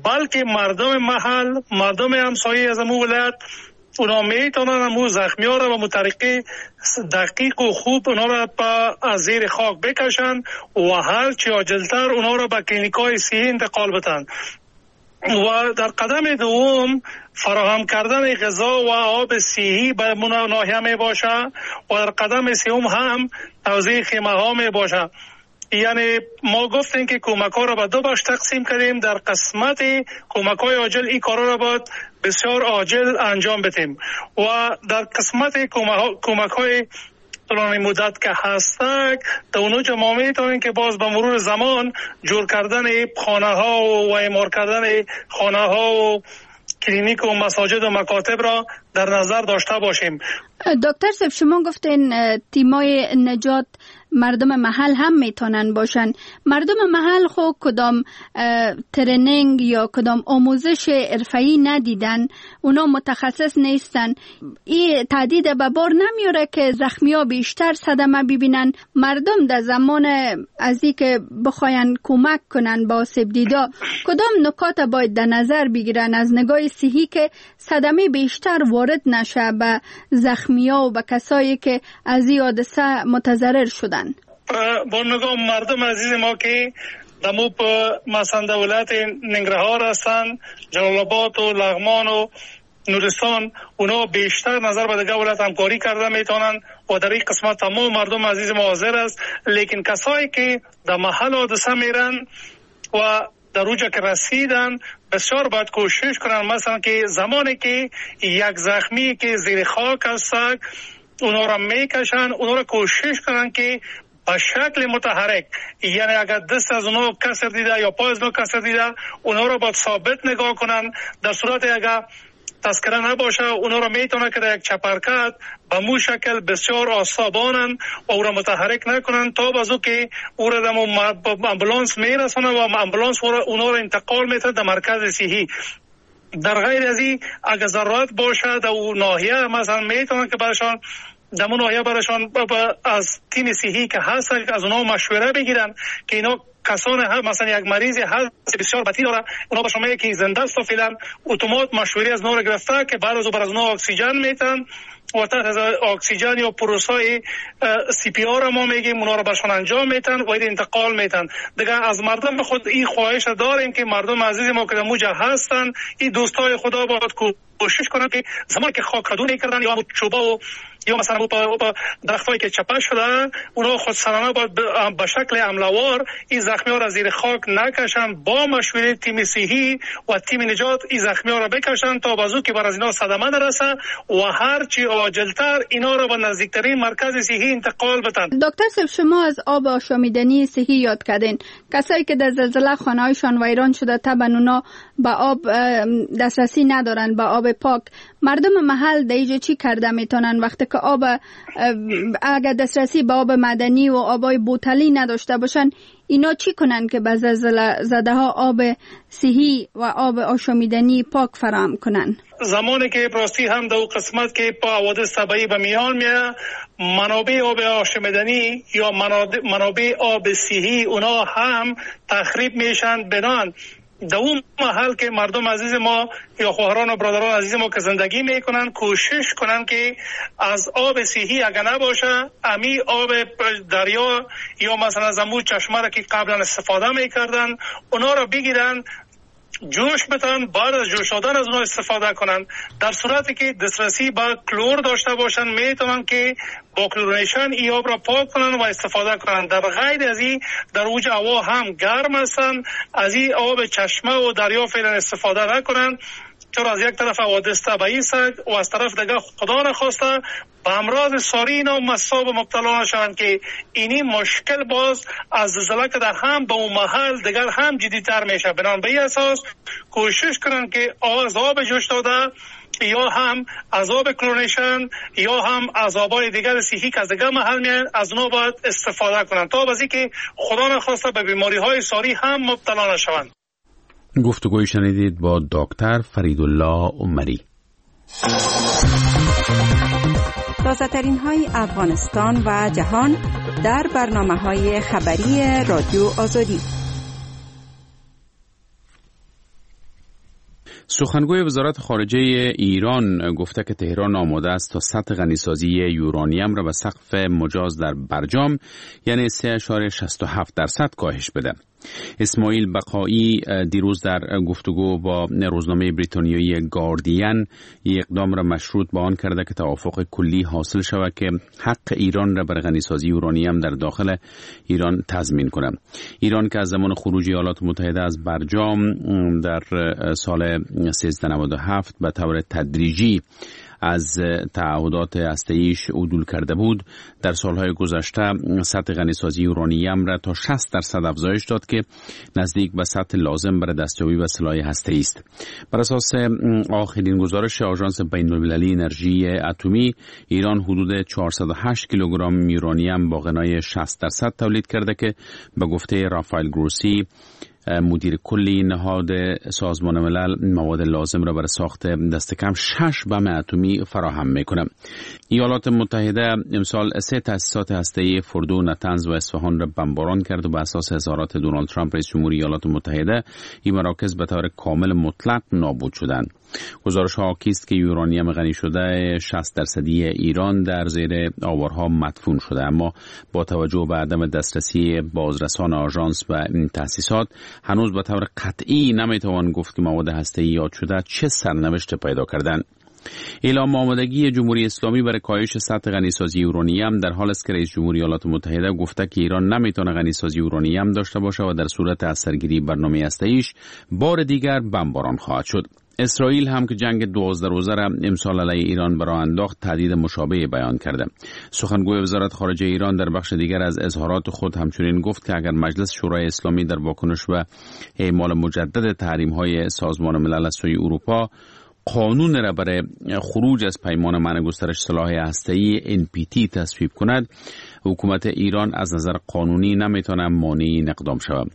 بلکه مردم محل، مردم همسایه از امو ولایت، اونا میتونن امو زخمی ها را به طریقه دقیق و خوب اونا را از زیر خاک بکشن و هر چی عاجلتر اونا را به کلینیک های صحی انتقال بدن. و در قدم دوم فراهم کردن غذا و آب صحی به ناحیه می باشه و در قدم سوم هم توزیع خیمه ها می باشه. یعنی ما گفتیم که کمک ها را به دو بخش تقسیم کردیم. در قسمت کمک های عاجل این کارا را باید بسیار عاجل انجام بدیم و در قسمت کمک های طولانی مدت که هستند در اونو جمع میتونیم که باز به مرور زمان جور کردن خانه ها و اعمار کردن خانه ها و کلینیک و مساجد و مکاتب را در نظر داشته باشیم. دکتر صاحب شما گفتین تیمای نجات مردم محل هم میتونن باشن. مردم محل خو کدام ترنینگ یا کدام آموزش حرفه‌ای ندیدن، اونا متخصص نیستن. این تهدید به بار نمیاره که زخمی‌ها بیشتر صدمه ببینن؟ مردم در زمان از این که بخواین کمک کنن با آسیب دیده کدام نکات باید در نظر بگیرن از نگاه صحی که صدمه بیشتر وارد نشه به زخمی‌ها و به کسایی که از این حادثه متضرر شدن؟ با نگاه مردم عزیز ما که دمو مثلا ولایت ننگرهار هستن، جلال آباد و لغمان و نورستان، اونا بیشتر نظر به دیگه ولایت همکاری کرده میتونن و در این قسمت تمام مردم عزیز ما حاضر است. لیکن کسایی که در محل حادثه میرن و در اوجا که رسیدن بسیار باید کوشش کنن، مثلا که زمانی که یک زخمی که زیر خاک هست اونا را میکشن، اونا را کوشش کنن که به شکل متحرک، یعنی اگر دست از اونا کسر دیده یا پای از اونا کسر دیده اونا را باید ثابت نگاه کنن. در صورت اگر تذکره نباشه اونا را میتونه که در یک چپرکت به مو شکل بسیار آسابانن و او را متحرک نکنن تا بازو که او را در امبولانس میرسونه و امبولانس اونا را انتقال میتونه در مرکز صحی. در غیر از این اگر ضرورت باشه در اون ناحیه مثلا میتونن که برشان دمون ناحیه برشان از تیم صحی که هست از اونا مشوره بگیرن که اینا کسان مثلا یک مریض هست بسیار بدی داره، اونا به شما که زنده است و فعلا اتومات مشوره از نور گرفته که بعد از اونا اکسیژن میتن و تحت از اکسیژن یا پروسای سی پی آر ما میگیم اونا رو برشان انجام میتن و انتقال میتن. دیگه از مردم خود این خواهش داریم که مردم عزیز ما که در موجه هستن این دوستای خدا باید کوشش کنن که زمان که خاک ردو نکردن یا چوبا و یا مثلا با درختایی که چپه شده اونا خود سرانه باید به شکل عملوار این زخمی ها را زیر خاک نکشن، با مشوره تیم صحی و تیم نجات این زخمی ها را بکشن تا بازو که بر از اینا صدمه نرسه و هر چی عاجلتر اینا را به نزدیکترین مرکز صحی انتقال بدن. دکتر صاحب شما از آب آشامیدنی صحی یاد کردین. کسایی که در زلزله خانه‌هایشان ویران شده طبعا اونا به آب دسترسی ندارن، به آب پاک. مردم محل دیگه چی کرده میتونن وقتی که آب اگر دسترسی به آب معدنی و آبای بوتلی نداشته باشن اینا چی کنن که به زلزله زده ها آب صحی و آب آشامیدنی پاک فراهم کنن؟ زمانی که پراستی هم در قسمت که با حوادث طبیعی به میان میاد منابع آب آشامیدنی یا منابع آب صحی اونا هم تخریب میشن بنان در اون محل که مردم عزیز ما یا خواهران و برادران عزیز ما که زندگی میکنن کوشش کنن که از آب صحی اگر نباشه امی آب دریا یا مثلا زمو چشمه را که قبلا استفاده میکردن اونا را بگیرن جوش بتن، بعد از جوش دادن از اونها استفاده کنن. در صورتی که دسترسی با کلور داشته باشن میتونن که با کلورینیشن ای آب را پاک کنن و استفاده کنن. در غیر از این در اوج هوا هم گرم هستن، از این آب چشمه و دریا فعلا استفاده نکنن چرا از یک طرف حوادث طبیعی است و از طرف دیگه خدا نخواسته به امراض ساری اینا مصاب مبتلا نشوند که اینی مشکل باز از زلزله که در هم به اون محل دیگر هم جدی‌تر میشه. بنابراین به این اساس کوشش کنن که از آب جوش داده یا هم از آب کلورینیشن یا هم از آبای دیگر صحی که از دیگر محل میان از اونها باید استفاده کنن تا بازی که خدا نخواسته به بیماری های ساری هم مبتلا نشوند. گفتگوی شنیدید با دکتر فریدالله عمری. تازه‌ترین های افغانستان و جهان در برنامه‌های خبری رادیو آزادی. سخنگوی وزارت خارجه ایران گفته که تهران آماده است تا سطح غنیسازی یورانیم را به سقف مجاز در برجام یعنی 3.67% کاهش بده. اسماعیل بقایی دیروز در گفتگو با روزنامه بریتانیایی گاردین اقدام را مشروط به آن کرده که توافق کلی حاصل شود که حق ایران را بر غنیسازی یورانیم در داخل ایران تضمین کند. ایران که از زمان خروج ایالات متحده از برجام در سال 1397 به طور تدریجی از تعهدات هسته‌ایش عدول کرده بود، در سالهای گذشته سطح غنیسازی یورانیم را تا 60% افزایش داد که نزدیک به سطح لازم برای دستیابی به سلاح هسته‌ای است. بر اساس آخرین گزارش آژانس بین‌المللی انرژی اتمی، ایران حدود 408 کیلوگرم یورانیم با غنای 60% تولید کرده که به گفته رافائل گروسی مدیر کلی نهاد سازمان ملل مواد لازم را برای ساخت دست کم 6 بم اتمی فراهم می‌کند. ایالات متحده امسال 3 تأسیسات هسته‌ای فردو، نتنز و اصفهان را بمباران کرد و به اساس اظهارات دونالد ترامپ رئیس جمهوری ایالات متحده این مراکز به طور کامل مطلق نابود شدند. گزارش‌ها حاکی است که یورانیم غنی شده 60% ایران در زیر آوارها مدفون شده، اما با توجه به عدم دسترسی بازرسان آژانس به این تأسیسات هنوز به طور قطعی نمیتوان گفت که مواد هسته‌ای یاد شده چه سرنوشت پیدا کردند. اعلام آمادگی جمهوری اسلامی برای کاهش سطح غنیسازی یورانیم در حال است که رئیس جمهوری ایالات متحده گفته که ایران نمیتونه غنیسازی یورانیم داشته باشه و در صورت اثرگیری برنامه هسته‌ایش بار دیگر بمباران خواهد شد. اسرائیل هم که جنگ 12 روزه را امسال علیه ایران برآ انداخت، تهدید مشابه بیان کرده. سخنگوی وزارت خارجه ایران در بخش دیگر از اظهارات خود همچنین گفت که اگر مجلس شورای اسلامی در واکنش به اعمال مجدد تحریم‌های سازمان ملل از سوی اروپا قانون را برای خروج از پیمان منع گسترش سلاح هسته‌ای NPT تصویب کند، حکومت ایران از نظر قانونی نمیتواند مانع این اقدام شود.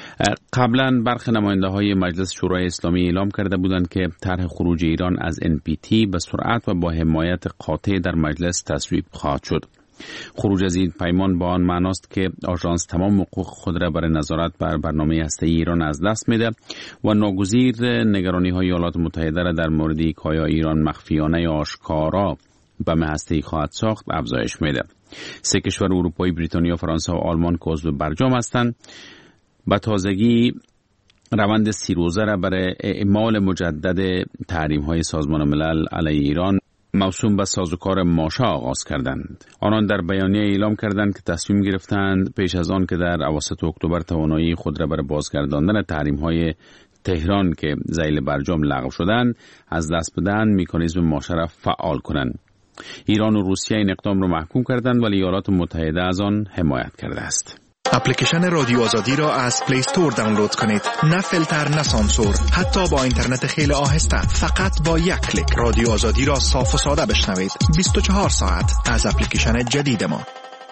قبلا برخی نماینده‌های مجلس شورای اسلامی اعلام کرده بودند که طرح خروج ایران از NPT به سرعت و با حمایت قاطع در مجلس تصویب خواهد شد. خروج از این پیمان با آن معناست که آژانس تمام حقوق خود را برای نظارت بر برنامه هسته‌ای ایران از دست میده و ناگزیر نگرانی‌های ایالات متحده را در مورد اینکه آیا ایران مخفیانه یا آشکارا بم هسته‌ای خواهد ساخت افزایش میده. 3 کشور اروپایی، بریتانیا، فرانسه و آلمان که عضو برجام هستند، به تازگی روند 30 روزه را برای اعمال مجدد تحریم‌های سازمان ملل علیه ایران موسوم به سازوکار ماشا آغاز کردند. آنان در بیانیه اعلام کردند که تصمیم گرفتند پیش از آن که در اواسط اکتبر توانایی خود را برای بازگرداندن تحریم‌های تهران که ذیل برجام لغو شدند از دست بدهند، مکانیزم ماشا را فعال کنند. ایران و روسیه این اقدام را محکوم کردند ولی ایالات متحده از آن حمایت کرده است. اپلیکیشن رادیو آزادی را از پلی استور دانلود کنید. نه فیلتر، نه سانسور، حتی با اینترنت خیلی آهسته. فقط با یک کلیک رادیو آزادی را صاف و ساده بشنوید. 24 ساعت از اپلیکیشن جدید ما.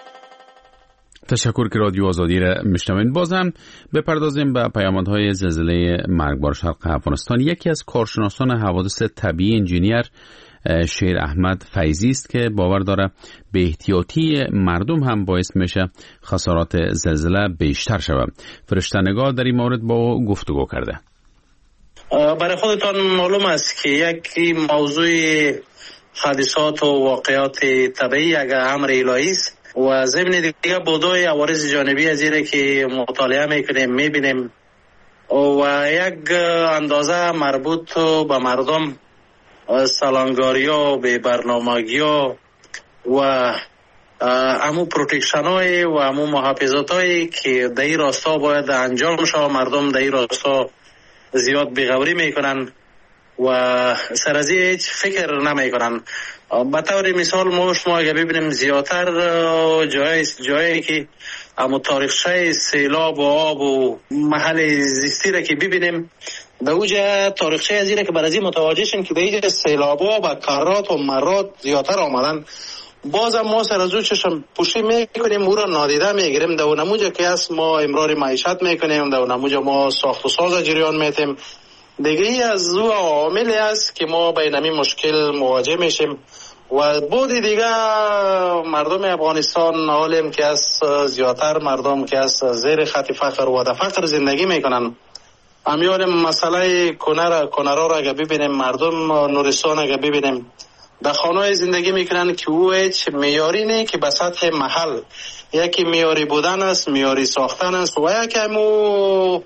تشکر که رادیو آزادی را میشنوید. بازم بپردازیم به پیامدهای زلزله مرگبار شرق افغانستان. یکی از کارشناسان حوادث طبیعی انجینیر شیر احمد فیضی است که باور داره به احتیاطی مردم هم باعث میشه خسارات زلزله بیشتر شود. فرشته‌نگار در این مورد با او گفتگو کرده. برای خودتان معلوم است که یک موضوع حادثات و واقعات طبیعی یک امر الهی است و ضمن دیگه بودای عوارض جانبی از اینه که مطالعه میکنیم میبینیم و یک اندازه مربوط به مردم سالانگاریا به برنامه‌گیا و امو پروتکشن های و امو محافظت هایی که در این راستا باید انجام شود. مردم در این راستا زیاد بیغوری میکنن و سر از هیچ فکر نمیکنن. به طور مثال ما اگه ببینیم زیادتر جایی که امو تاریخچه سیلاب و آب و محل زیستی را که ببینیم به اوجه تاریخچه از اینه که برای متوجه شیم که به اینجا سیلابا و کرات و مرات زیادتر آمدن. بازم ما سر از او چشم پوشی میکنیم، او را نادیده میگیریم. در نموجه که از ما امرار معیشت میکنیم، در نموجه ما ساخت و ساز جریان میتیم. دیگه ای از او عاملی است که ما به این مشکل مواجه میشیم و بود دیگه مردم افغانستان عالم که از زیادتر مردم که از زیر خط فقر و در فقر زندگی میکنن. امیال مسئله کنرا را اگه ببینیم، مردم نورستان اگه ببینیم در خانه زندگی میکنن که او هیچ میاری نه که به سطح محل، یکی میاری بودن است، میاری ساختن است و یکی همو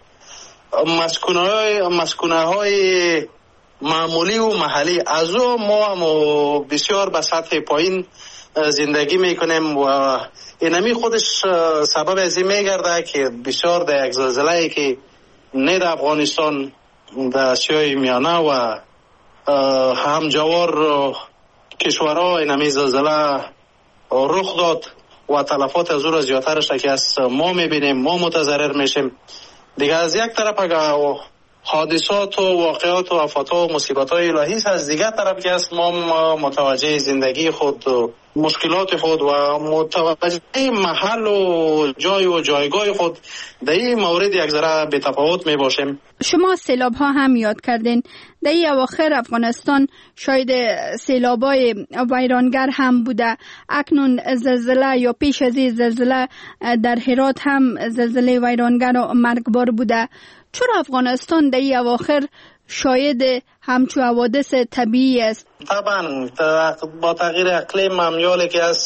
مسکونه های معمولی و محلی. از او ما بسیار به سطح پایین زندگی میکنیم و اینمی خودش سبب از این میگرده که بسیار در یک زلزله که نه در افغانستان، در آسیای میانه و همجوار کشورها اینمی زلزله رخ داد و تلفات از او را زیادترش که از ما میبینیم، ما متضرر میشیم. دیگه از یک طرف اگر حادثات و واقعات و آفات و مصیبت های الهی است، از دیگر طرف که است ما متوجه زندگی خود و مشکلات خود و متوجه محل و جای و جایگاه خود در این مورد یک ذره بی‌تفاوت می باشیم. شما سیلاب ها هم یاد کردین. در این اواخر افغانستان شاید سیلاب های ویرانگر هم بوده. اکنون زلزله یا پیش از این زلزله در هرات هم زلزله ویرانگر و مرگبار بوده. چرا افغانستان در این اواخر شاید همچو حوادث طبیعی است؟ طبعا با تغییر اقلیم امیالی که از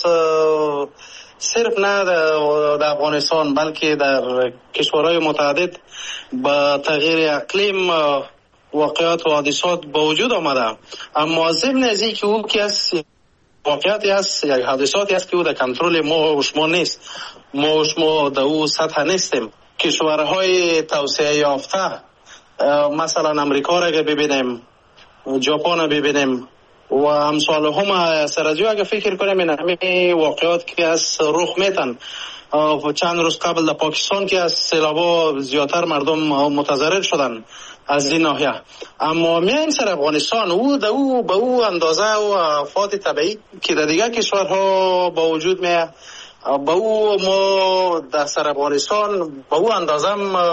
صرف نه در افغانستان بلکه در کشورهای متعدد با تغییر اقلیم واقعات و حادثات با وجود آمده، اما ضمن از این که او که از واقعیتی است، یک حادثاتی است که او در کنترل ما و شما نیست، ما و شما در او سطح نیستیم. کشورهای توسعه یافته مثلا امریکا را ببینیم، ژاپن را ببینیم و امثال هم سرازیو اگه فکر کنیم این همه واقعات که از رخ میتن. چند روز قبل در پاکستان که از سیلابا زیادتر مردم متضرر شدن از این ناحیه، اما میایم سر افغانستان او به او اندازه و آفات طبیعی که در دیگر کشورها با وجود میه، با او ما در سر افغانستان با او اندازه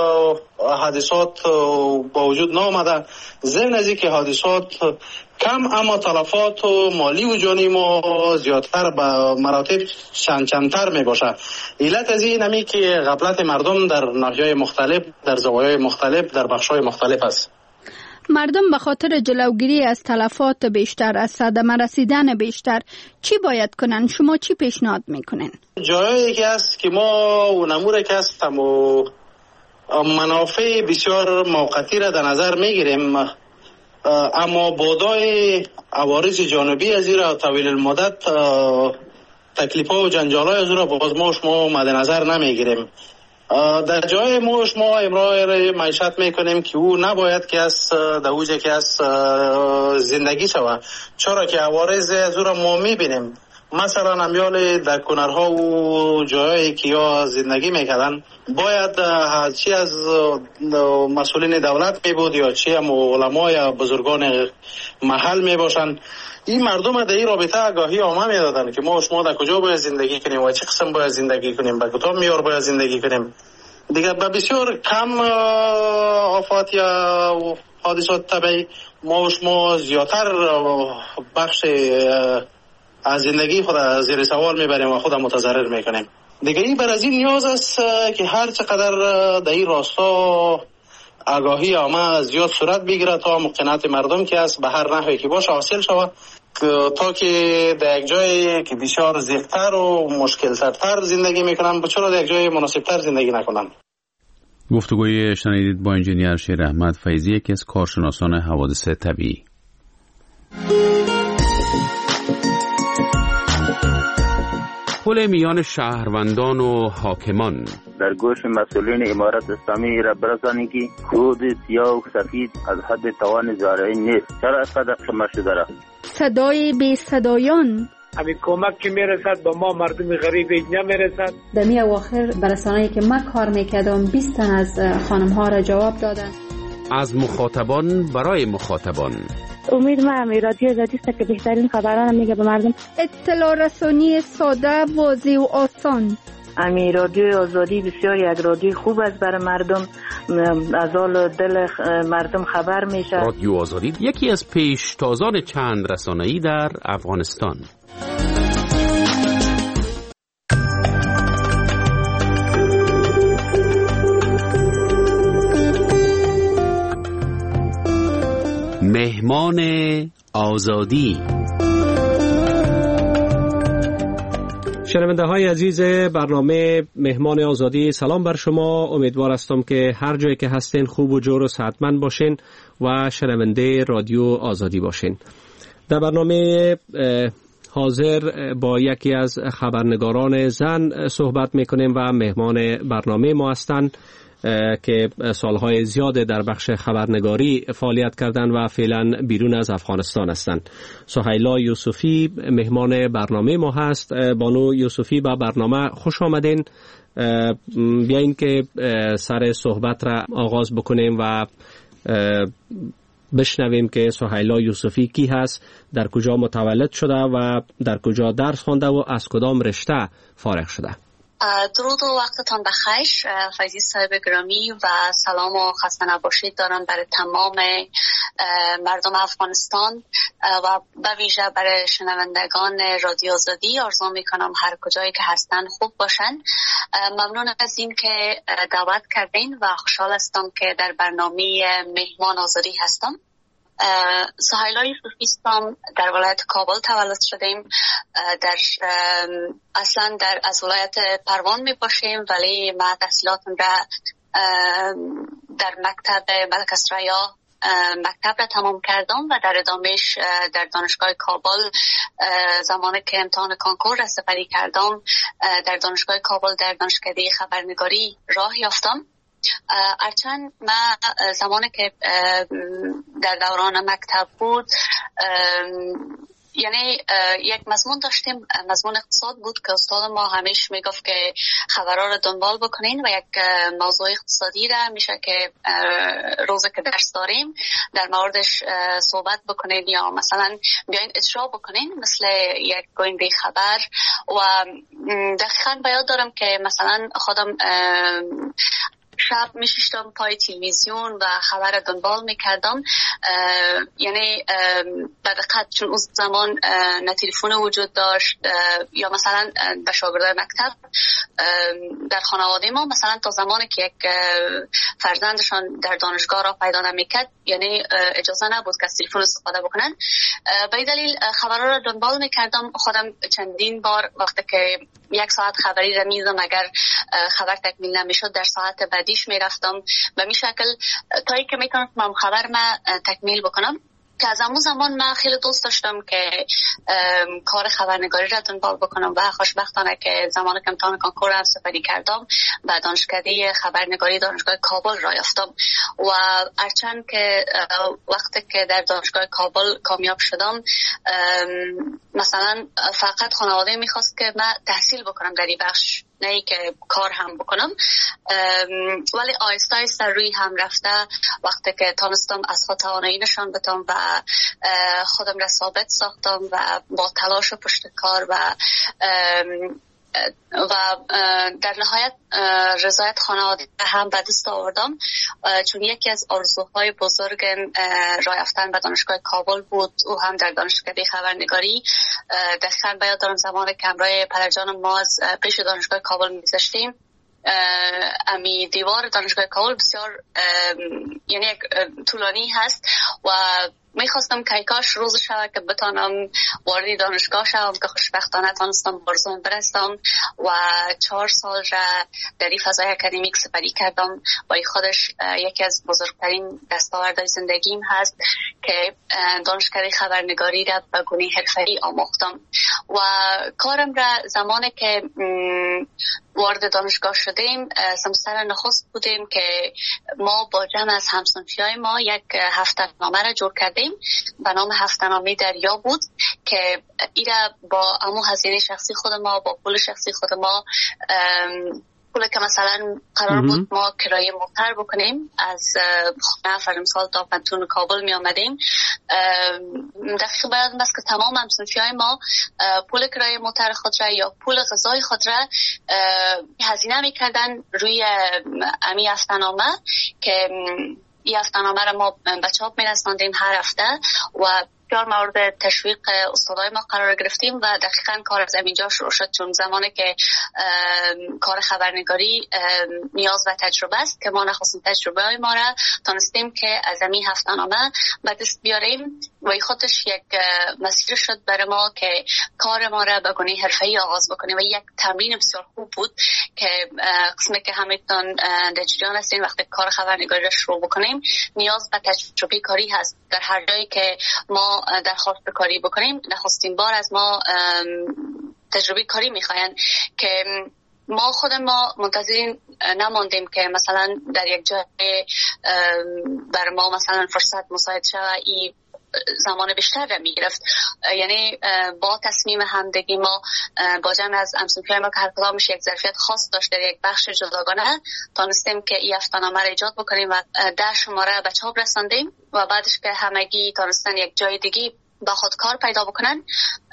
حادثات با وجود نامده. ضمن از اینکه حادثات کم اما تلفات و مالی و جانی ما زیادتر به مراتب چندتر می باشه. علت از این همی که غفلت مردم در ناحیه‌های مختلف، در زوایای مختلف، در بخش‌های مختلف است. مردم به خاطر جلوگیری از تلفات بیشتر، از صدمه رسیدن بیشتر چی باید کنن؟ شما چی پیشنهاد میکنین؟ جایی که است که ما اونموره که است و منافع بسیار موقتی را در نظر میگیریم، اما بودای عوارض جانبی از این را طویل المدت تکلیف‌ها و جنجال‌های از را باز ما شما مد نظر نمیگیریم. در جای ما امرای معیشت میکنیم که او نباید که از دوجه که از زندگی شود، چرا که عوارض از او را ما میبینیم. مثلا امیال در کنرها و جایی که یا زندگی میکردن باید چی از مسئولین دولت میبود یا چی هم علما یا بزرگان محل میباشن، این مردم در این رابطه آگاهی عامه میدادن که ما شما در کجا باید زندگی کنیم و چه قسم باید زندگی کنیم، به کدام معیار باید زندگی کنیم. دیگه به بسیار کم آفات یا حادثات طبیعی ما شما زیادتر بخش از زندگی خود زیر سوال میبریم و خود متضرر میکنیم. دیگه این بر از این نیاز است که هر چقدر در این راستا آگاهی عامه زیاد صورت بگیره تا مقنعت مردم که است به هر نحوی که باشه حاصل شود، تا که در یک جایی که بسیار زیادتر و مشکل تر زندگی میکنن چرا در یک جای مناسب تر زندگی نکنن. گفتگوی شنیدید با انجینیر شیر احمد فیضی، یکی از کارشناسان حوادث طبیعی. پل میان شهروندان و حاکمان در گوش مسئولین امارت اسلامی را برسانید که خود سیاه و سفید از حد توان زارعی نیست. چرا اینقدر شما شده؟ صدای بی صدایان همین کمک که میرسد به ما مردم غریب نمیرسد. در می اواخر برسانه‌ای که من کار میکردم 20 تن از خانم ها را جواب دادن. از مخاطبان برای مخاطبان. امید ما رادیو آزادی است که بهترین خبران میگه به مردم. اطلاع رسانی ساده، واضح و آسان. رادیو آزادی بسیار یک رادیو خوب است برای مردم، از حال دل مردم خبر میشه. رادیو آزادی یکی از پیشتازان چند رسانه‌ای در افغانستان. مهمان آزادی. شنونده های عزیز برنامه مهمان آزادی، سلام بر شما. امیدوار هستم که هر جایی که هستین خوب و جور و صحتمند باشین و شنونده رادیو آزادی باشین. در برنامه حاضر با یکی از خبرنگاران زن صحبت میکنیم و مهمان برنامه ما هستند که سالهای زیاد در بخش خبرنگاری فعالیت کردن و فعلا بیرون از افغانستان هستند. سهیلا یوسفی مهمان برنامه ما هست. بانو یوسفی با برنامه خوش آمدین. بیاین که سر صحبت را آغاز بکنیم و بشنویم که سهیلا یوسفی کی هست، در کجا متولد شده و در کجا درس خوانده و از کدام رشته فارغ شده. درود و وقتتان بخیر فیضی صاحب گرامی و سلام و خسته نباشید دارم برای تمام مردم افغانستان و به ویژه برای شنوندگان رادیو آزادی. آرزو میکنم هر کجایی که هستن خوب باشن. ممنون از این که دعوت کردین و خوشحال هستم که در برنامه مهمان آزادی هستم. سهیلا یوسفی هستم، در ولایت کابل تولد شدیم. اصلا از ولایت پروان می باشیم، ولی من تحصیلاتم را در مکتب ملک اسریا مکتب را تمام کردم و در ادامهش در دانشگاه کابل زمانی که امتحان کنکور را سپری کردم در دانشگاه کابل در دانشکده خبرنگاری راه یافتم. هرچند من زمانی که در دوران مکتب بود یعنی یک مضمون داشتیم، مضمون اقتصاد بود که استاد ما همیشه میگفت که خبرها رو دنبال بکنین و یک موضوع اقتصادی را میشه که روزی که درس داریم در موردش صحبت بکنین یا مثلا بیاین اجرا بکنین مثل یک گوینده خبر. و دقیقاً بیاد دارم که مثلا خودم شب میشیشتم پای تلویزیون و خبر دنبال میکردم. یعنی به دقت چون اون زمان نه تلفن وجود داشت یا مثلا به شاگردای مکتب در خانواده ما مثلا تا زمانی که یک فرزندشان در دانشگاه را پیدا نمیکرد یعنی اجازه نبود که از تلفن استفاده بکنن. به این دلیل خبرها را دنبال میکردم. خودم چندین بار وقتی که یک ساعت خبری را میدم اگر خبر تکمیل نمیشد در ساعت بعدیش میرفتم و می شکل تایی که میتونم خبر ما تکمیل بکنم. که از همون زمان من خیلی دوست داشتم که کار خبرنگاری را دنبال بکنم و خوشبختانه که زمانی که امتحان کنکور هم سپری کردم به دانشکده خبرنگاری دانشگاه کابل راه یافتم. و هرچند که وقتی که در دانشگاه کابل کامیاب شدم مثلا فقط خانواده میخواست که من تحصیل بکنم در این بخش، نه ای که کار هم بکنم، ولی آیسته آیسته روی هم رفته وقتی که تانستم از خود توانایی نشان بدم و خودم را ثابت ساختم و با تلاش و پشت کار و در نهایت رضایت خانواده هم به دست آوردم. چون یکی از آرزوهای بزرگ راه رفتن به دانشگاه کابل بود او هم در دانشکده خبرنگاری. دقیقاً بیاد دارم زمانی که همراه پدرجانم ما از پیش دانشگاه کابل می‌گذشتیم امی دیوار دانشگاه کابل بسیار یعنی یک طولانی هست و میخواستم که کاش روز شود که بتانم وارد دانشگاه شوم که خوشبختانه تانستم برزون برستم و 4 سال را در این فضای اکادمیک سپری کردم. با خودش یکی از بزرگترین دستاوردهای زندگیم هست که دانشکده خبرنگاری را به گونه حرفه‌ای آموختم و کارم را زمانی که وارد دانشگاه شدیم سمستر نخست بودیم که ما با جمع از همسنفیای ما یک هفته‌نامه را جور کردیم به نام هفته‌نامه دریا بود که ایرا با امو هزینه شخصی خود ما با پول شخصی خود ما پول که مثلا قرار بود ما کرایه موتر بکنیم از خونه فرمسال تا پنتون کابل می آمدیم دقیق باید است که تمام همسنفیای ما پول کرایه موتر خود را یا پول غذای خود را هزینه می کردن روی امی هفته‌نامه که این هفته‌نامه را ما به چاپ می رساندیم هر هفته و بسیار مورد تشویق استادای ما قرار گرفتیم و دقیقاً کار از اینجا شروع شد، چون زمانی که کار خبرنگاری نیاز و تجربه است که ما نخستین تجربه های ما را تانستیم که از این هفته‌نامه به دست بیاریم و این خودش یک مسیر شد برای ما که کار ما را به گونه حرفه‌ای آغاز بکنیم و یک تمرین بسیار خوب بود که قسمی که همتون در جریان هستین وقتی کار خبرنگاری را شروع بکنیم نیاز به تجربه کاری هست. در هر جایی که ما درخواست کاری بکنیم نخستین بار از ما تجربه کاری میخواین که ما خود ما منتظر نماندیم که مثلا در یک جای بر ما مثلا فرصت مساعد شود این زمان بیشتر را میگرفت. یعنی با تصمیم همدگی ما با جمع از همسایه‌های ما که هر کدامش یک ظرفیت خاص داشت در یک بخش جداگانه تانستیم که این هفته‌نامه را ایجاد بکنیم و 10 شماره به چاپ رساندیم و بعدش که همگی تانستن یک جای دیگه با خود کار پیدا بکنن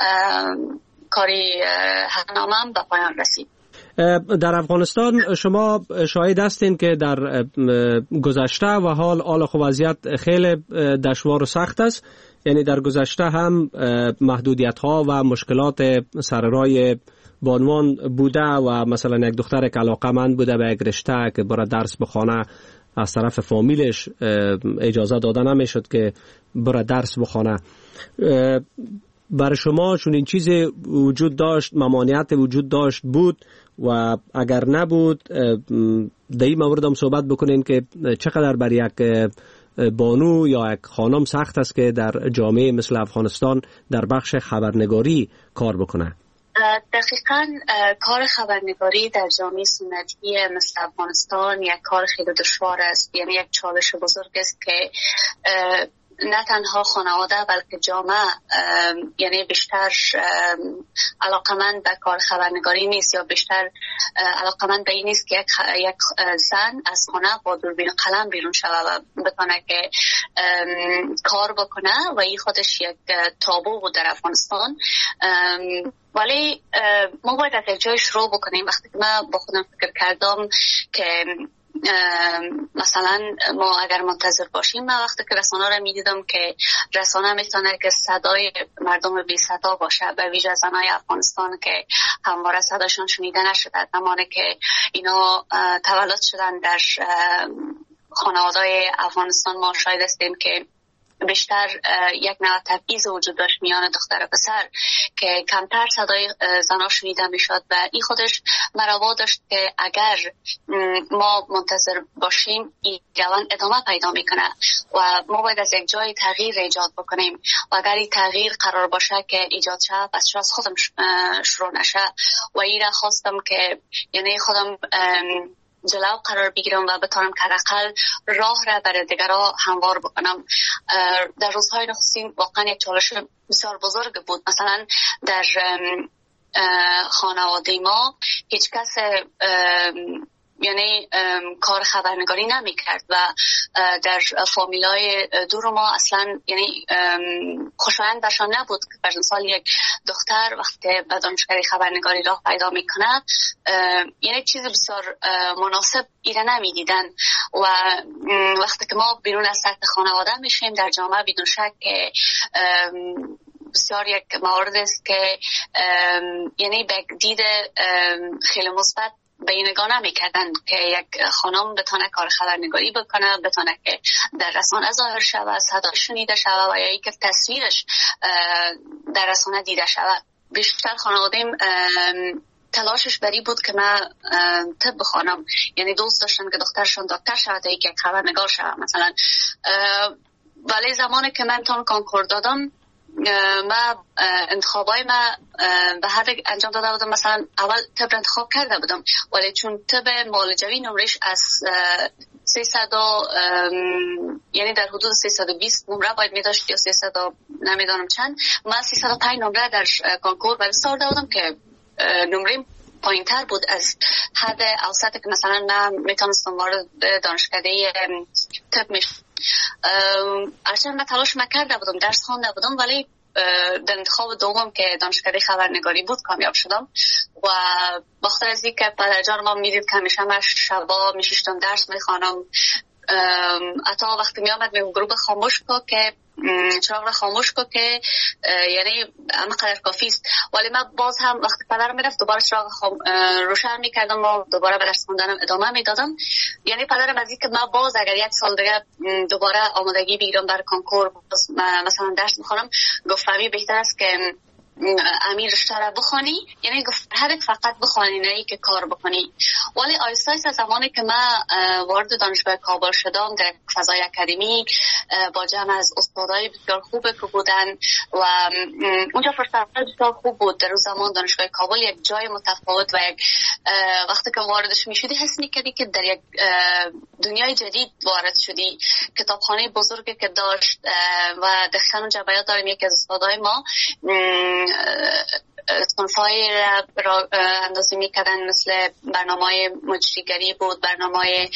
کاری هفته‌نامه هم به پایان رسید. در افغانستان شما شاهد هستین که در گذشته و حال خب وضعیت خیلی دشوار و سخت است. یعنی در گذشته هم محدودیت ها و مشکلات سر راه بانوان بوده و مثلا یک دختر که علاقه‌مند بوده به یک رشته که برای درس بخونه از طرف فامیلش اجازه داده نمیشد که برای درس بخونه. برای شما چون این چیز وجود داشت، ممانعت وجود داشت بود و اگر نبود در این مورد هم صحبت بکنین که چقدر برای یک بانو یا یک خانم سخت است که در جامعه مثل افغانستان در بخش خبرنگاری کار بکنه؟ دقیقاً کار خبرنگاری در جامعه سنتی مثل افغانستان یک کار خیلی دشوار است. یعنی یک چالش بزرگ است که نه تنها خانواده بلکه جامعه یعنی بیشتر علاقمند به کار خبرنگاری نیست یا بیشتر علاقمند به این نیست که یک زن از خانه با دوربین قلم بیرون شود و بتونه که کار بکنه و این خودش یک تابو بود در افغانستان. ولی ما باید از یک جای شروع بکنیم. وقتی که من با خودم فکر کردم که مثلا ما اگر منتظر باشیم، من وقتی که رسانه را میدیدم که رسانه میتونه که صدای مردم بی صدا باشه، به ویژه زنای افغانستان که همواره صداشون شنیده نشده، زمانی که اینا تولد شدن در خانواده‌های افغانستان ما شاهد هستیم که بیشتر یک نوع تبعیض وجود داشت میان دختر و پسر که کمتر صدای زنا شنیده میشد و این خودش مرا داشت که اگر ما منتظر باشیم این روند ادامه پیدا میکنه و ما باید از یک جای تغییر ایجاد بکنیم و اگر این تغییر قرار باشه که ایجاد شه پس از خودم شروع نشه و این را خواستم که یعنی خودم جلو قرار بگیرم و بتونم که حداقل راه را برای دیگرها هموار بکنم. در روزهای نخستین واقعا یک چالش بسیار بزرگ بود. مثلا در خانواده ما هیچ کس یعنی کار خبرنگاری نمی کرد و در فامیلای دور ما اصلا یعنی خوشایند برشان نبود که بر مثال یک دختر وقتی به دانشکده خبرنگاری راه پیدا می کند یعنی چیز بسیار مناسب ایره نمی دیدن و وقتی که ما بیرون از سطح خانواده میشیم در جامعه بدون شک بسیار یک مورد است که یعنی به دید خیلی مثبت به این نگاه نمی‌کردن که یک خانم بتونه کار خبرنگاری بکنه، بتونه که در رسانه ظاهر شود، صدا شنیده شود و یا اینکه تصویرش در رسانه دیده شود. بیشتر خانواده‌ام تلاشش بری بود که من طب بخوانم، یعنی دوست داشتن که دخترشون دکتر شود یا یک خبرنگار شود مثلا. ولی زمانی که من تون کنکور دادم من انتخابای من به هر انجام داده بودم، مثلا اول طب انتخاب کرده بودم ولی چون طب معالجوی نمرش از 300 یعنی در حدود 320 نمره باید می داشت یا 300 نمیدانم چند، من 305 نمره در کنکور و بسار داده بودم که نمره پایین تر بود از حد اوسط که مثلا من میتونستم وارد دانشکده طب میشم. هرچند من تلاش کرده بودم، درس خوانده بودم ولی در انتخاب دوم که دانشکده خبرنگاری بود کامیاب شدم و بخاطر از اینکه پدرجان ما میدید که همیشه من شبا میشیشتم درس میخوانم، حتی وقتی میامد میگم گروه خاموش کو که چراغ را خاموش کن که یعنی همقدر کافی است. ولی من باز هم وقتی پدرم میرفت دوباره چراغ روشن میکردم و دوباره به درس خوندنم ادامه میدادم. یعنی پدرم از اینکه من باز اگر یک سال دیگه دوباره آمادگی بگیرم برای کنکور مثلا درس بخونم، گفت فهمی بهتر است که امیر رشته را بخوانی، یعنی گفت هدف فقط بخوانی نه که کار بکنی. ولی آیسته آیسته زمانی که من وارد دانشگاه کابل شدم در فضای اکادمی با جمع از استادای بسیار خوب که بودن و اونجا فرصت بسیار خوب بود. در روز زمان دانشگاه کابل یک جای متفاوت و یک وقتی که واردش میشدی حس میکردی که در یک دنیای جدید وارد شدی. کتابخانه بزرگی که داشت و دقیقاً اونجا بیاد داریم یکی از استادای ما صنفای را اندازی میکردن، مثل برنامه مجریگری بود، برنامه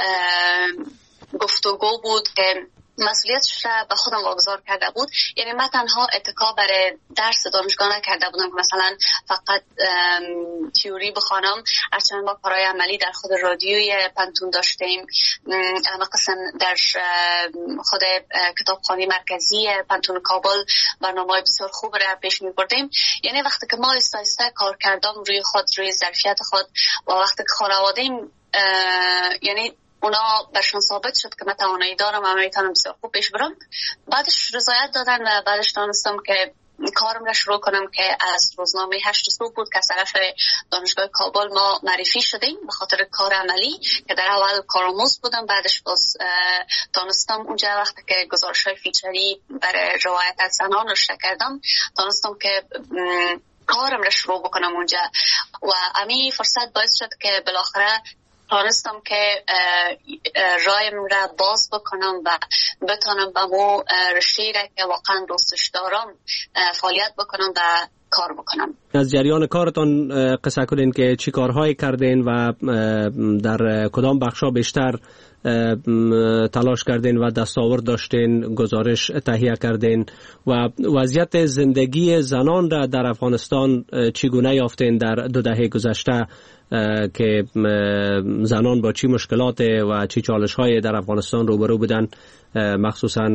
گفتگو بود که مسئولیتش را به خودم واگذار کرده بود. یعنی من تنها اتکا برای درس دانشگاه نکرده بودم که مثلا فقط تئوری بخوانم، هرچند ما کارهای عملی در خود رادیوی پنتون داشتیم، قسم در خود کتابخانه مرکزی پنتون کابل برنامه‌های بسیار خوب را پیش می‌بردیم. یعنی وقتی که ما آهسته کار کردم روی خود، روی ظرفیت خود و وقتی که خانواده‌ام یعنی اونا برشان ثابت شد که من توانایی دارم و میتونم بسیار خوب پیش برم، بعدش رضایت دادن و بعدش دانستم که کارم را شروع کنم که از روزنامه 8 صبح بود که از طرف دانشگاه کابل ما معرفی شدیم به خاطر کار عملی که در اول کارآموز بودم. بعدش باز دانستم اونجا وقتی که گزارش‌های فیچری برای روایت از زنان نشر کردم، دانستم که کارم را شروع بکنم اونجا و امی فرصت باعث شد که بالاخره تانستم که رایم را باز بکنم و بتانم به مو رشته‌ای را که واقعا دوستش دارم فعالیت بکنم و کار بکنم. از جریان کارتان قصه کنین که چی کارهایی کردین و در کدام بخشا بیشتر تلاش کردین و دستاورد داشتین، گزارش تهیه کردین و وضعیت زندگی زنان را در افغانستان چگونه یافتین در 2 دهه گذشته که زنان با چی مشکلات و چی چالش‌های در افغانستان روبرو بودن، مخصوصا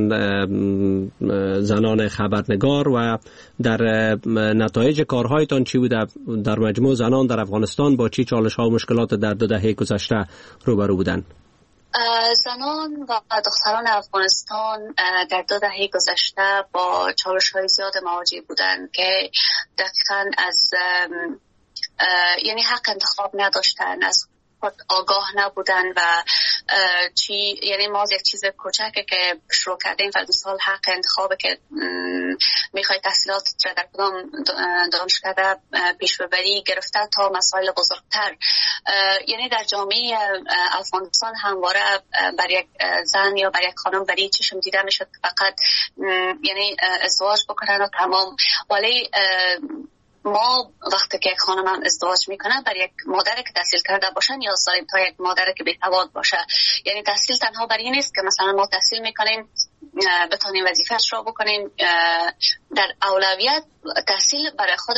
زنان خبرنگار، و در نتایج کارهایتان چی بوده؟ در مجموع زنان در افغانستان با چی چالش‌ها و مشکلات در 2 دهه گذشته روبرو بودن؟ زنان و دختران افغانستان در 2 دهه گذشته با چالش‌های زیاد مواجه بودند که دقیقاً از یعنی حق انتخاب نداشتن، از خود آگاه نبودن و یعنی ما یک چیز کوچکه که شروع کردیم و مثال حق انتخابه که میخوای تحصیلات را در کدام دانشگاه پیش ببری گرفته تا مسائل بزرگتر. یعنی در جامعه افغانستان همواره بر یک زن یا بر یک خانم بری چشم دیده میشد فقط یعنی ازدواج بکنن و تمام. ولی ما وقتی که یک خانم هم ازدواج میکنه بر یک مادر که تحصیل کرده باشه نیاز داریم تا یک مادر که بی‌سواد باشه. یعنی تحصیل تنها بر این نیست که مثلا ما تحصیل میکنیم بتونیم وظیفه‌اش را بکنیم. در اولویت تحصیل برای خود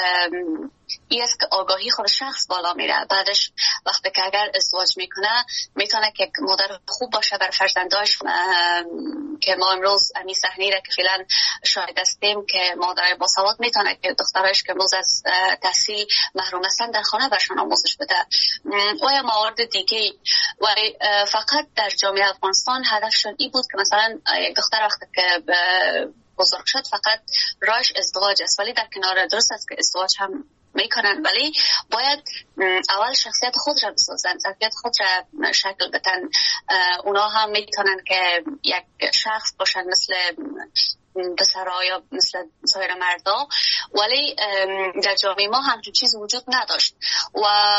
این است که آگاهی خود شخص بالا میره. بعدش وقتی که اگر ازدواج میکنه میتونه که مادر خوب باشه بر فرزنداش، که ما امروز امی صحنه را که فعلا شاهد هستیم که مادر باسواد میتونه که دخترش که امروز از تحصیل محروم هستن در خانه برشان آموزش بده و یا موارد دیگه. و فقط در جامعه افغانستان هدفشون این بود که مثلا یک دختر وقتی که بزرگ شد فقط راهش ازدواج است، ولی در کنار درست است که ازدواج هم میکنن، ولی باید اول شخصیت خود را بسازن، ظرفیت خود را شکل بدن. اونا هم میتونن که یک شخص باشن مثل پسرها یا مثل سایر مردا، ولی در جامعه ما همچون چیز وجود نداشت و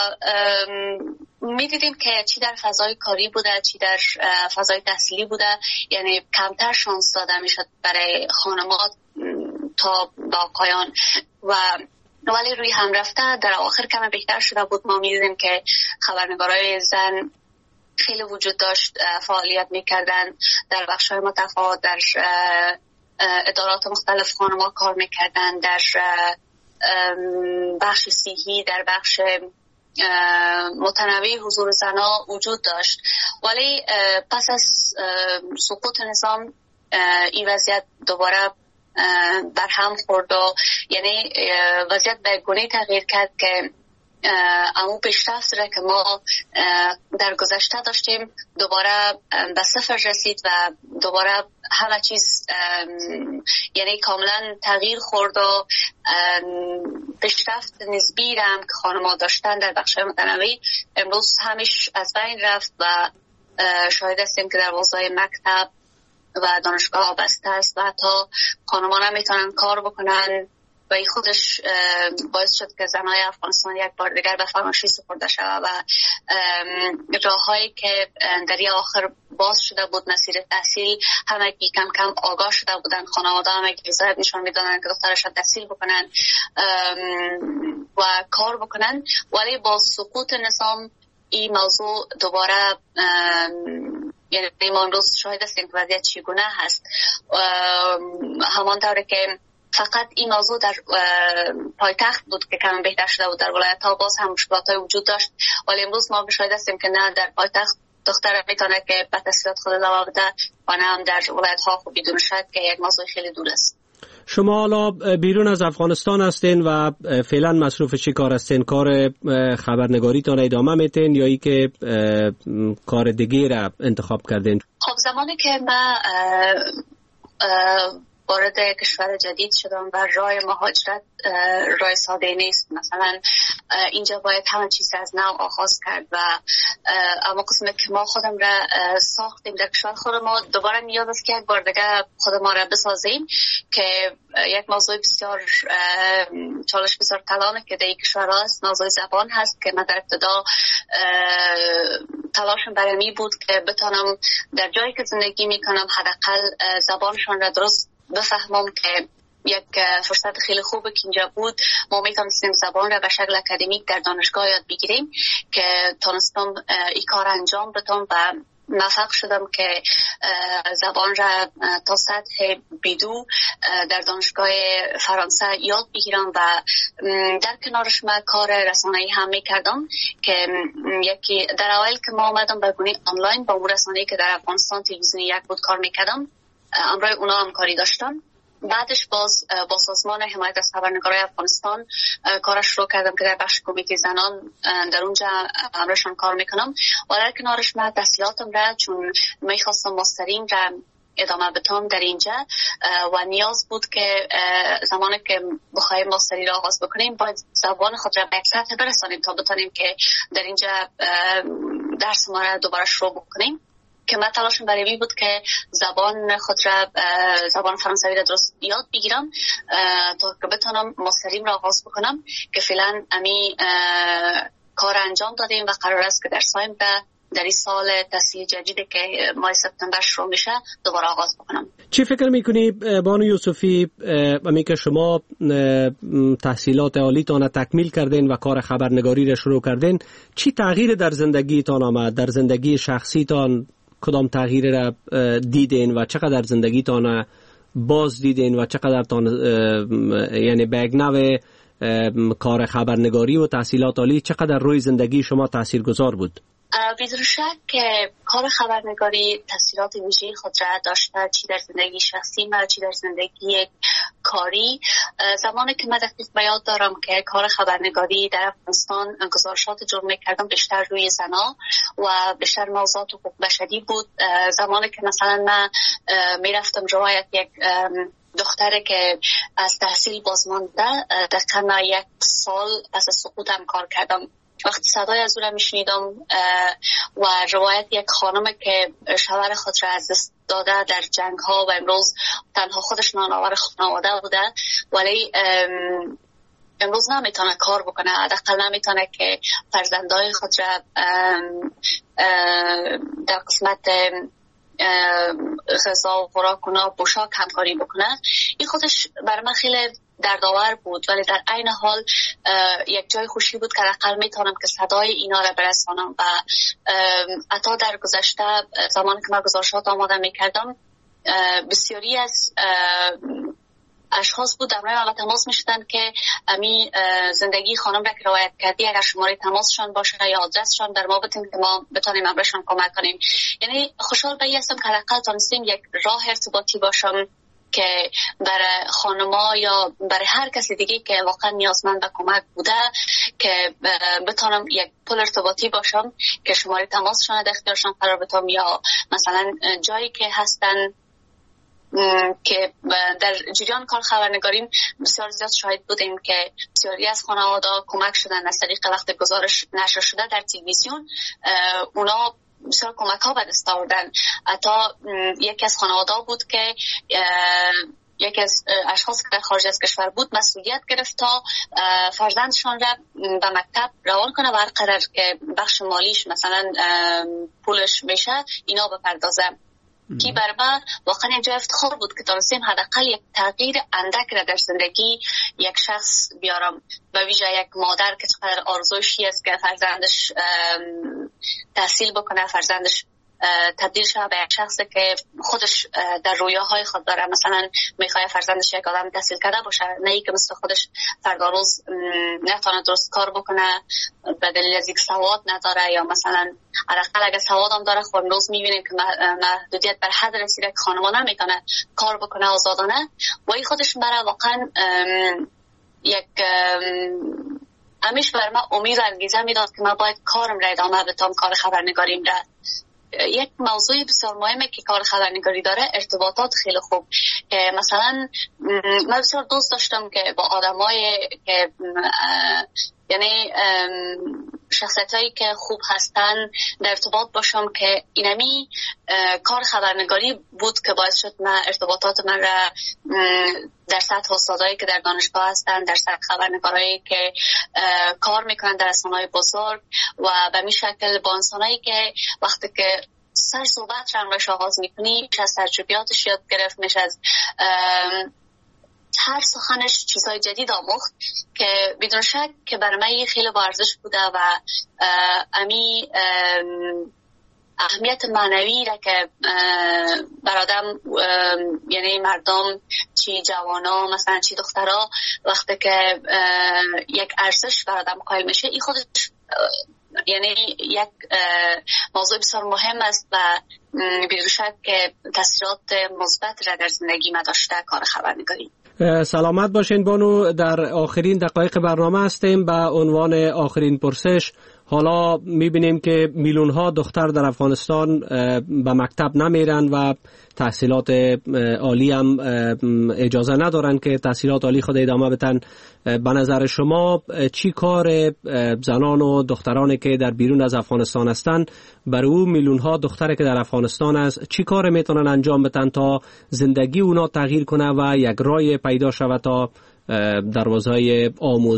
میدیدیم که چی در فضای کاری بوده چی در فضای تحصیلی بوده، یعنی کمتر شانس داده میشد برای خانمات تا با آقایان ولی روی هم رفته در آخر کم بهتر شده بود. ما میدیدیم که خبرنگارای زن خیلی وجود داشت، فعالیت میکردن در بخش‌های متفاوت، در ادارات مختلف خانم‌ها کار میکردن، در بخش صحی، در بخش متنوع حضور زنها وجود داشت. ولی پس از سقوط نظام این وضعیت دوباره برهم خورد و یعنی وضعیت به گونه تغییر کرد که اما پیشرفت را که ما در گذشته داشتیم دوباره به صفر رسید و دوباره همه چیز یعنی کاملا تغییر خورد و پیشرفت نسبی را هم که خانم‌ها داشتن در بخش‌های متنوع امروز همیش از بین رفت و شاهد هستیم که در حوزه مکتب و دانشگاه بسته است و حتی خانم‌ها نمیتونن کار بکنن و این خودش باعث شد که زنای افغانستان یک بار دیگر به فراموشی سپرده شود و راههایی که در آخر باز شده بود مسیر تحصیل همه کم کم آگاه شده بودن، خانواده همه رضایت نشان میدادن که دخترشان تحصیل بکنن و کار بکنن، ولی با سقوط نظام این موضوع دوباره یعنی ما امروز شاهد هستیم که وضعیت چگونه هست. همانطور که فقط این موضوع در پایتخت بود که کم بهتر شده بود، در ولایت‌ها باز هم مشکلات‌های وجود داشت، ولی امروز ما شاهد هستیم که نه در پایتخت دختر میتونه که به تحصیلات خود ادامه بده و نه هم در ولایت‌ها خب بدون شک که یک موضوع خیلی دور است. شما حالا بیرون از افغانستان هستین و فعلا مصروف چی کار هستین؟ کار خبرنگاری تان ادامه میتین یا ای که کار دیگه را انتخاب کردین؟ خب زمانی که من وارد کشور جدید شدم و راه مهاجرت راه ساده نیست، مثلا اینجا باید همه چیز از نو آغاز کرد و اما قسمه که ما خودم را ساختیم در کشور خود ما دوباره نیاز است که یک بار دیگه خود ما را بسازیم که یک موضوع بسیار چالش بسیار کلانه که در این کشور هست موضوع زبان هست که من در ابتدا تلاشم برای می بود که بتانم در جایی که زندگی می کنم حداقل زبانشان را درست بفهمم که یک فرصت خیلی خوبه که اینجا بود ما میتونستیم زبان را به شکل اکادمیک در دانشگاه یاد بگیریم که تونستم این کار انجام بدم و موفق شدم که زبان را تا سطح بیدو در دانشگاه فرانسه یاد بگیرم و در کنارش من کار رسانه‌ای هم میکردم که یکی در اول که ما آمدم به گونه آنلاین با اون رسانه‌ای که در افغانستان تلویزیون یک بود کار میکردم امروی اونا هم کاری داشتم. بعدش باز با سازمان حمایت از خبرنگارای افغانستان کارش شروع کردم که در بخش کمیته زنان در اونجا امروشان کار میکنم و در کنارش من تحصیلاتم را چون میخواستم ماسترین را ادامه بدم در اینجا و نیاز بود که زمانی که بخوایم ماستری را آغاز بکنیم باید زبان خود را به یک سطح برسانیم تا بتانیم که در اینجا درس ما را دوباره شروع بکنیم که من تلاشم برای این بود که زبان خود را زبان فرانسوی را درست یاد بگیرم تا که بتونم ماستریم را آغاز بکنم که فعلا امی کار انجام دادیم و قرار است که در سایمبر در این سال تحصیل جدیدی که ماه سپتامبر شروع میشه دوباره آغاز بکنم. چی فکر میکنی بانو یوسفی امی که شما تحصیلات عالیتان تکمیل کردین و کار خبرنگاری را شروع کردین، چی تغییر در زندگیتان آمد؟ در زندگی شخصیتان کدام تغییر را دیدین و چقدر زندگیتان باز دیدین و چقدر تان یعنی به یک نوع کار خبرنگاری و تحصیلات عالی چقدر روی زندگی شما تاثیرگذار بود؟ بدون شک که کار خبرنگاری تاثیرات ویژه‌ای خود را داشته، چی در زندگی شخصی ما چی در زندگی کاری. زمانی که من دقیق به یاد دارم که کار خبرنگاری در افغانستان گزارشات جرمی کردم بیشتر روی زنا و بیشتر موضوعات حقوق بشری بود. زمانی که مثلا من میرفتم روایت یک دختره که از تحصیل بازمانده دقیقا 1 سال پس از سقوطم کار کردم. وقتی صدای از او را میشنیدم و روایت یک خانم که شوهر خود را از دست داده در جنگ ها و امروز تنها خودش نانآور خانواده بوده ولی امروز نمیتونه کار بکنه، حداقل نمیتونه که فرزندای خود را در قسمت غذا و خوراک و پوشاک همکاری بکنه. این خودش برای من خیلی دردآور بود ولی در عین حال یک جای خوشی بود که حداقل میتونم که صدای اینا را برسانم و حتی در گذشته زمانی که من گزارشات آماده میکردم بسیاری از اشخاص بود در ما تماس میشدن که امی زندگی خانم را که روایت کردی اگر شماره تماسشان باشه یا آدرسشان در ما بتیم که ما بتونیم امرشان کمک کنیم. یعنی خوشحال به این هستم که حداقل تونستیم یک راه ارتباطی باشم که برای خانما یا برای هر کسی دیگه که واقعا نیازمند به کمک بوده که بتونم یک پل ارتباطی باشم که شماره تماسشان در اختیارشان قرار بدم یا مثلا جایی که هستن که در جریان کار خبرنگاریم بسیار زیاد شاهد بودیم که بسیاری از خانواده کمک شدن از طریق وقت گزارش نشر شده در تلویزیون. اونا بسیار کمک ها به دست آوردن. حتی یکی از خانواده بود که یکی از اشخاص که در خارج از کشور بود مسئولیت گرفت تا فرزندشان را به مکتب روان کنه و هر قدر که بخش مالیش مثلا پولش میشه اینا بپردازه. کی بر ما واقعا اینجا افتخار بود که تونستیم حداقل یک تغییر اندک را در زندگی یک شخص بیارم. به ویژه یک مادر که چقدر آرزوشی است که فرزندش تحصیل بکنه، فرزندش تبدیل شده به یک شخصی که خودش در رویاهای خود داره. مثلا میخواد فرزندش یک آدم تحصیل کرده باشه، نه ای که مثل خودش فردا روز نتونه درست کار بکنه به دلیل از اینکه سواد نداره، یا مثلا حداقل اگه سواد هم داره خود روز میبینیم که محدودیت بر حد رسیده که خانمان نمیکنه کار بکنه آزادانه. و این خودش برای واقعا یک همیشه بر من امید و انگیزه میداد که من باید کارم را ادامه بدم، کار خبرنگاریم را. یک موضوع بسیار مهمه که کار خبرنگاری داره ارتباطات خیلی خوب. مثلا من بسیار دوست داشتم که با آدمای که یعنی شخصیتایی که خوب هستن در ارتباط باشم که اینمی کار خبرنگاری بود که باعث شد من ارتباطات من را در سطح استادایی که در دانشگاه هستن، در سطح خبرنگارایی که کار میکنن در رسانه‌های بزرگ و به این شکل با انسانایی که وقتی که سر صحبت را امروز آغاز میکنی میشه از تجربیاتش یاد گرفت، میشه از هر سخنش چیزهای جدید آموخت که بدون شک که برای من خیلی با ارزش بوده و امی اهمیت معنوی را که بر آدم یعنی مردم چی جوانا مثلا چی دخترها وقتی که یک ارزش بر آدم قائل میشه این خودش یعنی یک موضوع بسیار مهم است و بدون شک که تاثیرات مثبت را در زندگی ما داشته کار خبرنگاری. سلامت باشین بانو. در آخرین دقایق برنامه هستیم. به عنوان آخرین پرسش، حالا میبینیم که میلیون ها دختر در افغانستان به مکتب نمیرن و تحصیلات عالی هم اجازه ندارن که تحصیلات عالی خود ادامه بدن. به نظر شما چی کار زنان و دخترانی که در بیرون از افغانستان هستند برای او میلیون ها دختری که در افغانستان است چی کار میتونن انجام بدن تا زندگی اونا تغییر کنه و یک راه پیدا شود تا دروازهای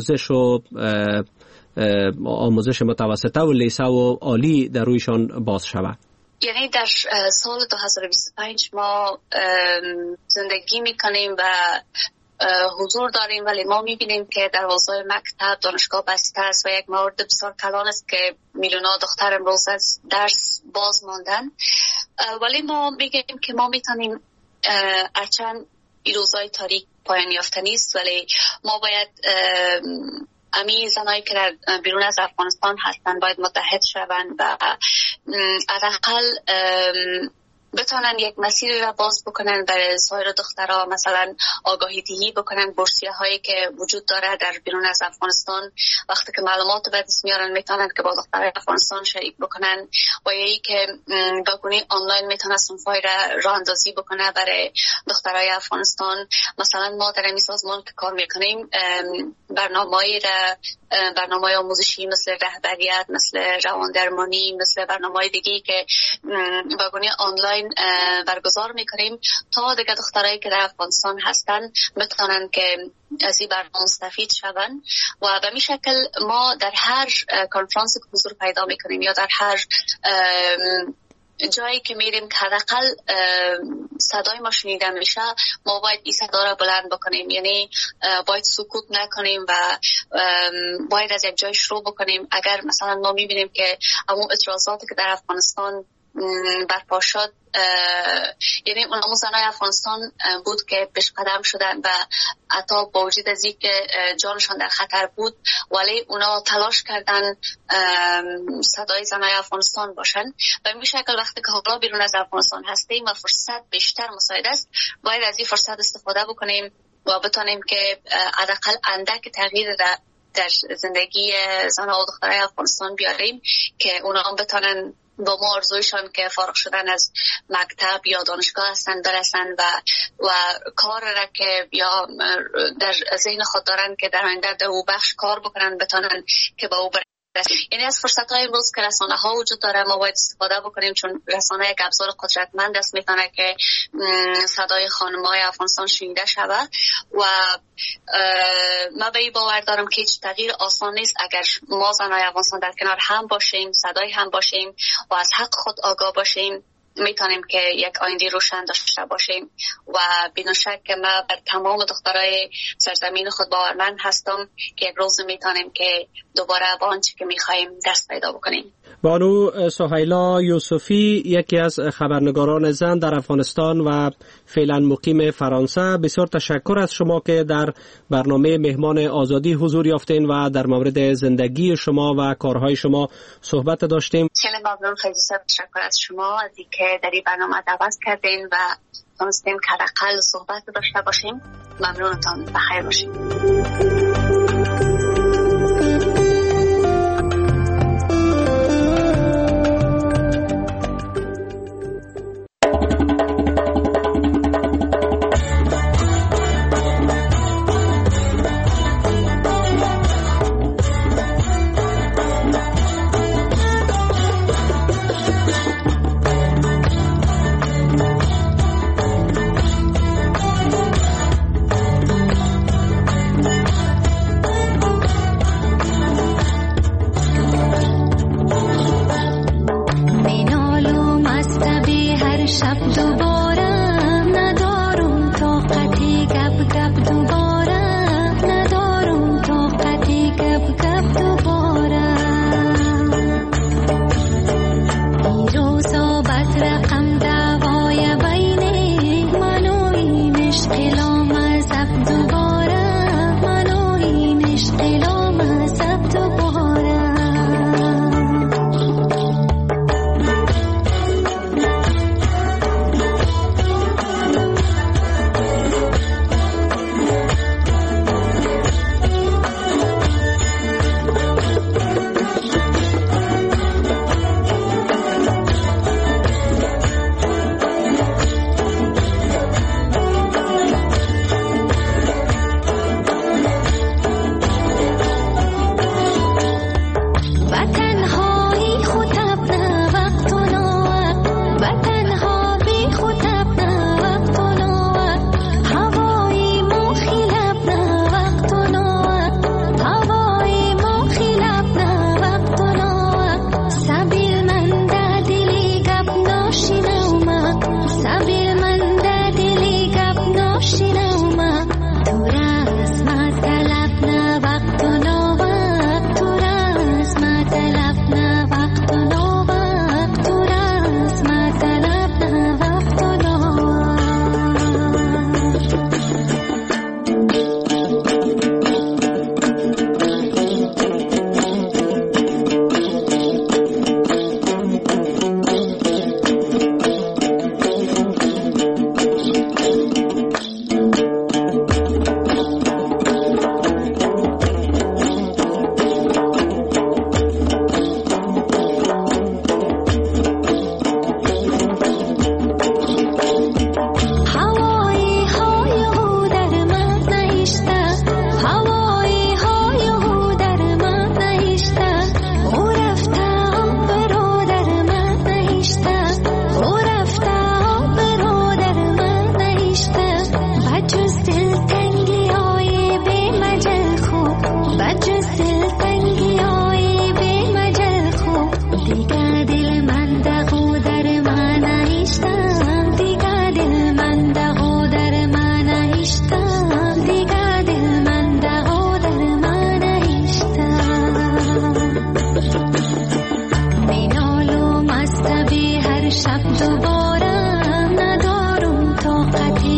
آموزش متوسطه و لیسه و عالی در رویشان باز شود؟ یعنی در سال 2025 ما زندگی میکنیم و حضور داریم، ولی ما میبینیم که دروازه‌های مکتب دانشگاه بسته است و یک مورد بسیار کلان است که میلیون‌ها دختر امروز از درس باز ماندن. ولی ما میگیم که ما میتونیم هرچند این روزهای تاریک پایان یافته نیست، ولی ما باید امی زنایی که در بیرون از افغانستان هستن باید متحد شوند و حداقل بتونن یک مسیر را باز بکنن برای سایر دخترها، مثلا آگاهی دهی بکنن بورسیه هایی که وجود داره در بیرون از افغانستان. وقتی که معلومات به دست میارن میتونن که با دخترای افغانستان شریک بکنن و یکی که بگونی آنلاین میتونن صنفای را راه اندازی بکنه برای دخترای افغانستان. مثلا ما در این سازمان که کار میکنیم برنامه‌های آموزشی مثل رهبریت، مثل رواندرمانی، مثل برنامه‌های دیگه که بگونی آنلاین برگزار میکنیم تا دیگه دخترایی که در افغانستان هستن بتونن که از این برنامه مستفید شون. و به این شکل ما در هر کنفرانس که حضور پیدا میکنیم یا در هر جایی که میریم که حداقل صدای ما شنیده میشه، ما باید این صدا را بلند بکنیم. یعنی باید سکوت نکنیم و باید از یک جای شروع بکنیم. اگر مثلا ما میبینیم که همون اعتراضاتی که در افغانستان برپا شد، یعنی اونها زنای افغانستان بود که پیش قدم شدن و حتی با وجود از اینکه جانشان در خطر بود ولی اونا تلاش کردن صدای زنای افغانستان باشن و به شکل وقتی که حالا بیرون از افغانستان هستیم و فرصت بیشتر مساعد است باید از این فرصت استفاده بکنیم و بتونیم که حداقل اندک تغییر در زندگی زنها و دخترای افغانستان بیاریم که اونا هم بتونن با ما آرزویشان که فارغ شدن از مکتب یا دانشگاه هستن برسن و کار را که یا در ذهن خود دارن که در آینده در او بخش کار بکنن بتونن که با او یعنی از فرصت‌های امروز که رسانه‌ها وجود داره ما باید استفاده بکنیم چون رسانه یک ابزار قدرتمند است میتونه که صدای خانم‌های افغانستان شنیده شود و من به این باور دارم که هیچ تغییر آسان نیست اگر ما زنای افغانستان در کنار هم باشیم صدای هم باشیم و از حق خود آگاه باشیم میتونیم که یک آینده روشن داشته باشیم و بدون شک که ما بر تمام دخترای سرزمین خود باورمند هستم که یک روز میتونیم که دوباره به آنچه که میخوایم دست پیدا بکنیم. بانو سهیلا یوسفی یکی از خبرنگاران زن در افغانستان و فعلا مقیم فرانسه، بسیار تشکر از شما که در برنامه مهمان آزادی حضور یافتین و در مورد زندگی شما و کارهای شما صحبت داشتیم. خیلی ممنون، خیلی تشکر از شما از اینکه در این برنامه دعوت کردین و تونستیم که حداقل صحبت داشته باشیم. ممنونتان، بخیر باشید.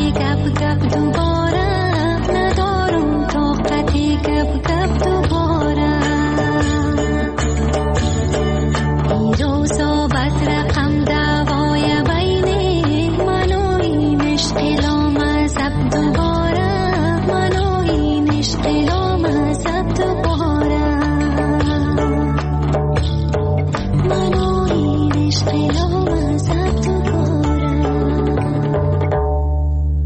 gap do